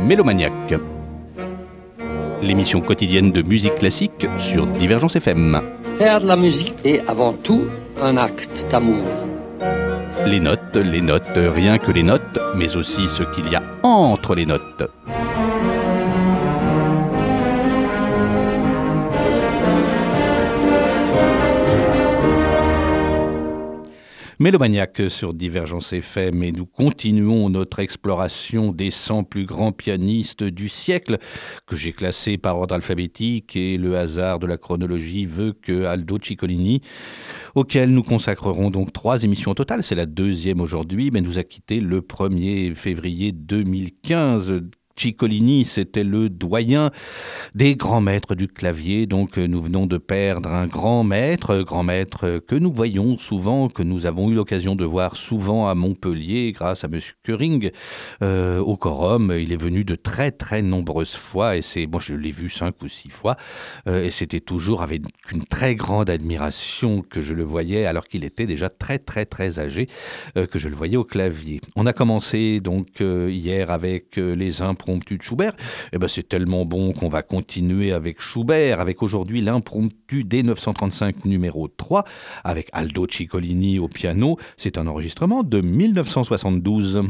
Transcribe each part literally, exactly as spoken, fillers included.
Mélomaniac, l'émission quotidienne de musique classique sur Divergence F M. Faire de la musique est avant tout un acte d'amour. Les notes, les notes, rien que les notes, mais aussi ce qu'il y a entre les notes. Mélomaniac sur Divergence F M, et nous continuons notre exploration des cent plus grands pianistes du siècle, que j'ai classés par ordre alphabétique, et le hasard de la chronologie veut que Aldo Ciccolini, auquel nous consacrerons donc trois émissions au total, c'est la deuxième aujourd'hui, mais nous a quitté le premier février deux mille quinze. Ciccolini, c'était le doyen des grands maîtres du clavier, donc nous venons de perdre un grand maître, grand maître que nous voyons souvent, que nous avons eu l'occasion de voir souvent à Montpellier grâce à M. Köring euh, au Quorum. Il est venu de très très nombreuses fois, et c'est, moi je l'ai vu cinq ou six fois, euh, et c'était toujours avec une très grande admiration que je le voyais, alors qu'il était déjà très très très âgé, euh, que je le voyais au clavier. On a commencé donc euh, hier avec euh, les impromptus de Schubert. Eh ben, c'est tellement bon qu'on va continuer avec Schubert, avec aujourd'hui l'impromptu D neuf cent trente-cinq numéro trois, avec Aldo Ciccolini au piano. C'est un enregistrement de mille neuf cent soixante-douze.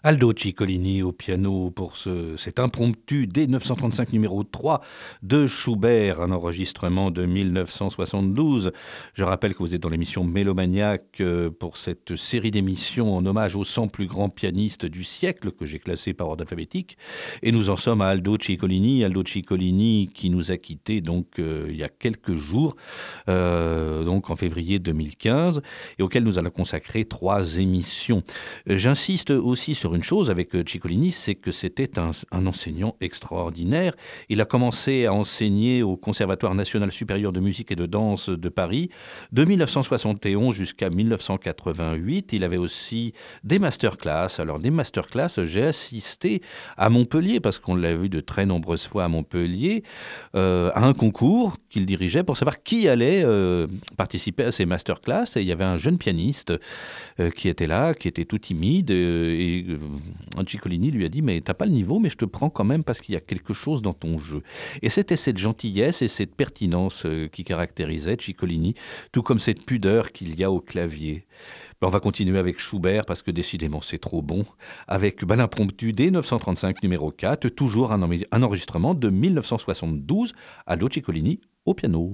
Aldo Ciccolini au piano pour ce, cet impromptu D neuf cent trente-cinq numéro trois de Schubert, un enregistrement de mille neuf cent soixante-douze. Je rappelle que vous êtes dans l'émission Mélomaniac pour cette série d'émissions en hommage aux cent plus grands pianistes du siècle que j'ai classé par ordre alphabétique. Et nous en sommes à Aldo Ciccolini. Aldo Ciccolini qui nous a quittés donc euh, il y a quelques jours, euh, donc en février deux mille quinze, et auquel nous allons consacrer trois émissions. Euh, J'insiste aussi sur une chose avec Ciccolini, c'est que c'était un, un enseignant extraordinaire. Il a commencé à enseigner au Conservatoire national supérieur de musique et de danse de Paris de mille neuf cent soixante et onze jusqu'à mille neuf cent quatre-vingt-huit. Il avait aussi des masterclass. Alors des masterclass, j'ai assisté à Montpellier, parce qu'on l'a vu de très nombreuses fois à Montpellier, euh, à un concours qu'il dirigeait pour savoir qui allait euh, participer à ces masterclass. Et il y avait un jeune pianiste euh, qui était là, qui était tout timide, euh, et euh, Ciccolini lui a dit « mais t'as pas le niveau, mais je te prends quand même parce qu'il y a quelque chose dans ton jeu ». Et c'était cette gentillesse et cette pertinence euh, qui caractérisait Ciccolini, tout comme cette pudeur qu'il y a au clavier. Ben, on va continuer avec Schubert parce que décidément c'est trop bon, avec ben, l'impromptu D neuf cent trente-cinq numéro quatre, toujours un, un enregistrement de mille neuf cent soixante-douze, Aldo Ciccolini au piano.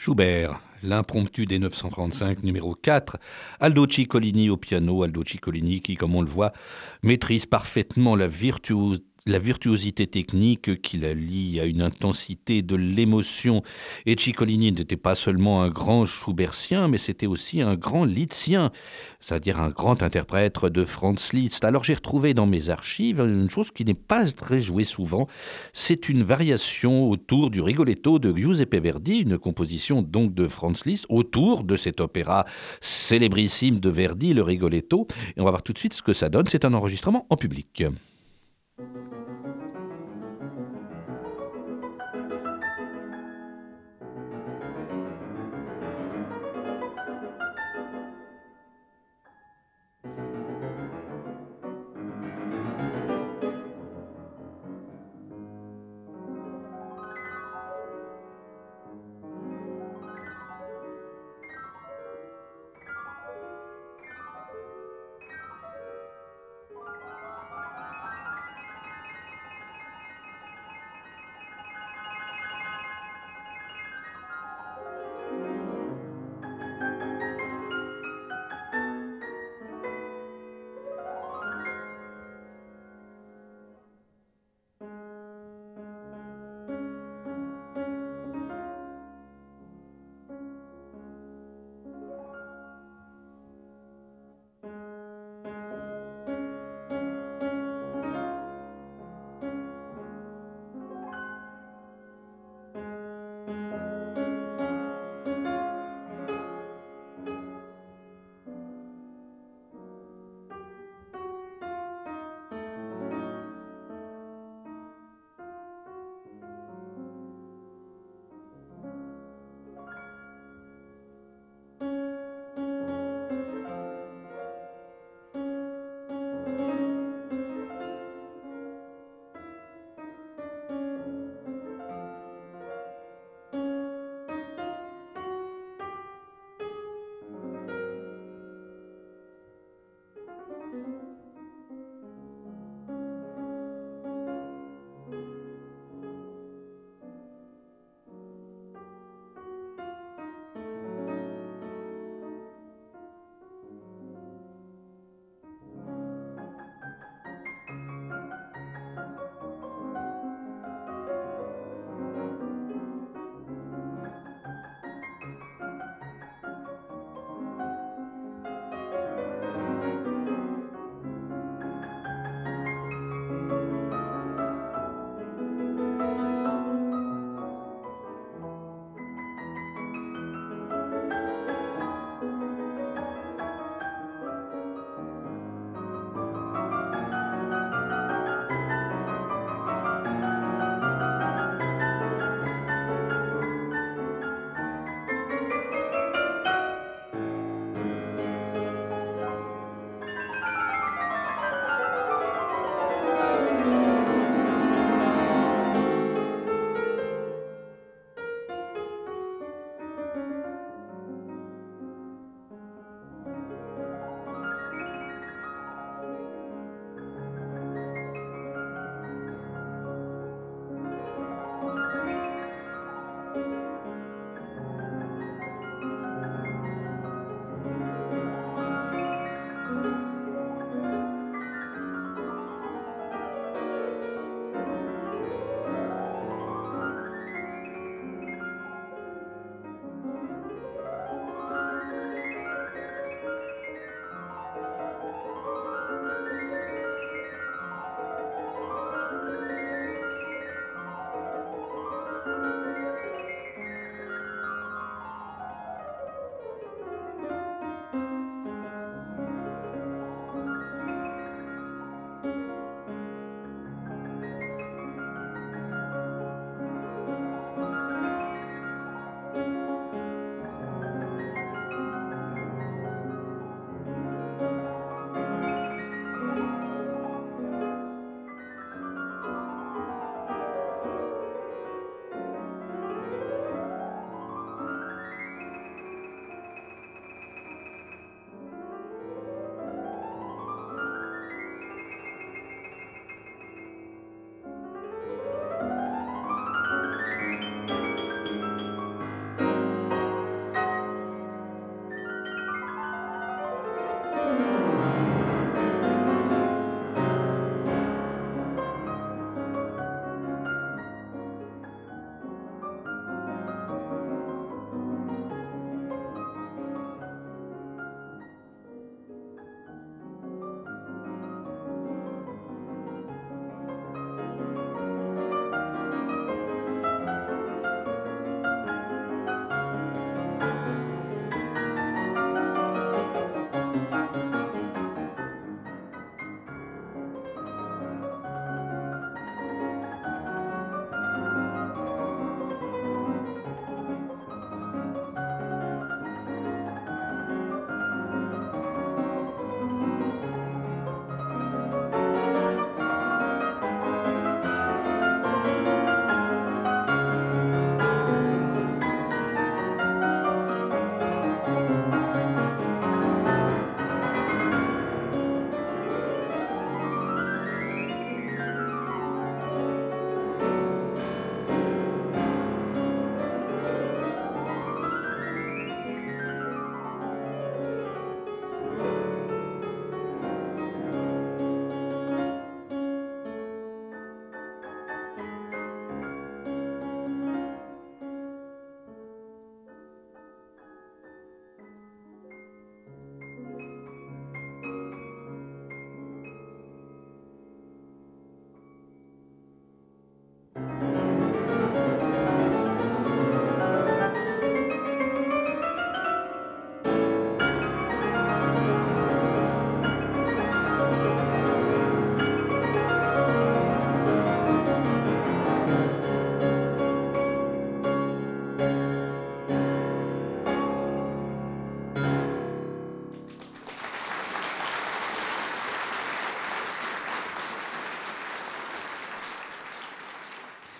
Schubert, l'impromptu des neuf cent trente-cinq, numéro quatre. Aldo Ciccolini au piano. Aldo Ciccolini qui, comme on le voit, maîtrise parfaitement la virtuose la virtuosité technique qui la lie à une intensité de l'émotion. Et Ciccolini n'était pas seulement un grand Schubertien, mais c'était aussi un grand Lisztien, c'est-à-dire un grand interprète de Franz Liszt. Alors j'ai retrouvé dans mes archives une chose qui n'est pas très jouée souvent, c'est une variation autour du Rigoletto de Giuseppe Verdi, une composition donc de Franz Liszt, autour de cet opéra célébrissime de Verdi, le Rigoletto. Et on va voir tout de suite ce que ça donne, c'est un enregistrement en public.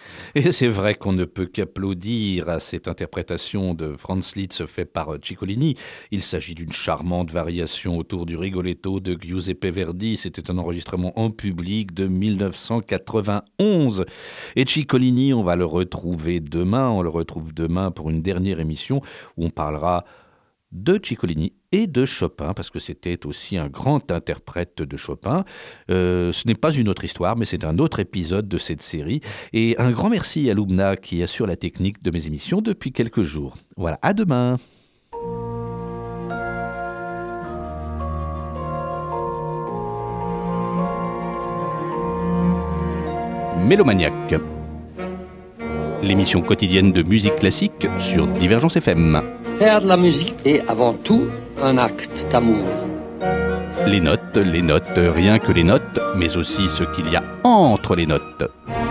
Et c'est vrai qu'on ne peut qu'applaudir à cette interprétation de Franz Liszt faite par Ciccolini. Il s'agit d'une charmante variation autour du Rigoletto de Giuseppe Verdi. C'était un enregistrement en public de mille neuf cent quatre-vingt-onze. Et Ciccolini, on va le retrouver demain. On le retrouve demain pour une dernière émission où on parlera de Ciccolini et de Chopin, parce que c'était aussi un grand interprète de Chopin. Euh, ce n'est pas une autre histoire, mais c'est un autre épisode de cette série. Et un grand merci à Lumna qui assure la technique de mes émissions depuis quelques jours. Voilà, à demain. Mélomaniaque, l'émission quotidienne de musique classique sur Divergence F M. Faire de la musique est avant tout un acte d'amour. Les notes, les notes, rien que les notes, mais aussi ce qu'il y a entre les notes.